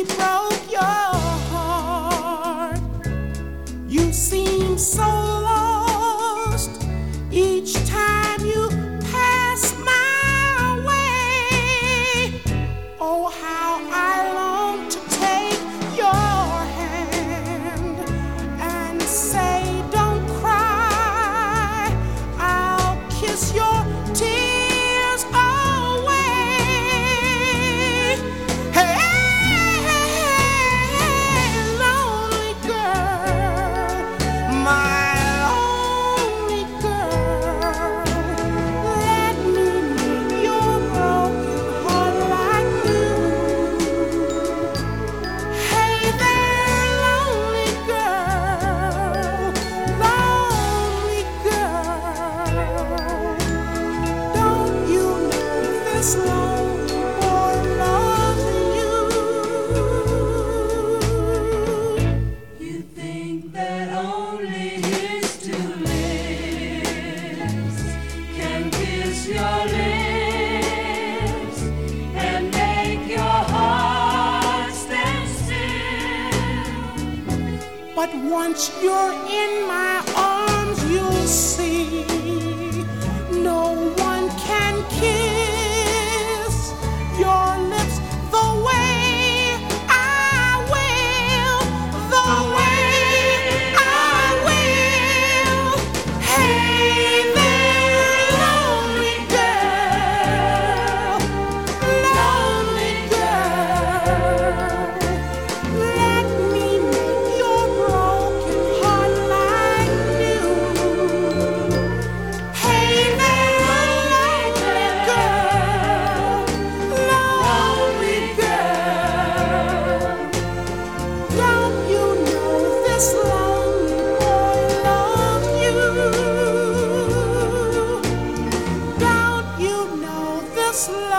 he broke your heart. You seem so lost each time you pass my way. Oh, how I long to take your hand and say, don't cry, I'll kiss your tears away. Hey, lonely girl, my lonely girl, let me make your broken heart like new. Hey there, lonely girl, don't you know this lonely boy loves you? You think that only his two lips can kiss your lips and make your heart stand still. But once you're in my arms, you'll see no one can kiss your lips the way I will, the way I will. Hey there, lonely girl, let me make your broken heart like new. Hey there, lonely girl, don't you know this lonely boy loves you? Don't you know this